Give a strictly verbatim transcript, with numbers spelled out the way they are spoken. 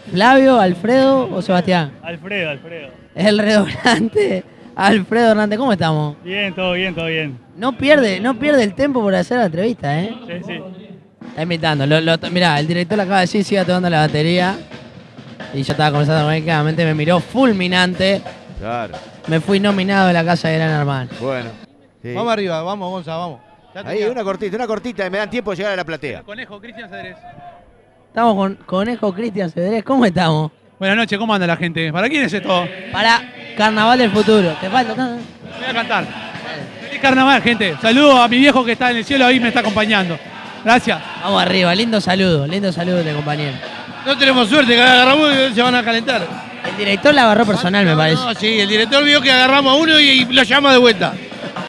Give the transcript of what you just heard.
¿Flavio, Alfredo o Sebastián? Alfredo, Alfredo. El redoblante Alfredo Hernández, ¿cómo estamos? Bien, todo bien, todo bien. No pierde, no pierde el tiempo por hacer la entrevista, ¿eh? Sí, sí. Está invitando. Lo, lo, mirá, el director le acaba de decir, siga tomando la batería. Y yo estaba conversando con él, claramente me miró fulminante. Claro. Me fui nominado de la casa de Gran Hermano. Bueno. Sí. Vamos arriba, vamos, Gonza, vamos. Ahí, una cortita, una cortita, me dan tiempo de llegar a la platea. Conejo, Cristian Cedrés. Estamos con Conejo Cristian Cedrés, ¿cómo estamos? Buenas noches, ¿cómo anda la gente? ¿Para quién es esto? Para Carnaval del Futuro. ¿Te falta? Voy a cantar. Feliz carnaval, gente. Saludo a mi viejo que está en el cielo, ahí me está acompañando. Gracias. Vamos arriba, lindo saludo, lindo saludo de compañero. No tenemos suerte, que agarramos y se van a calentar. El director la agarró personal, me parece. No, sí, el director vio que agarramos a uno y, y lo llama de vuelta.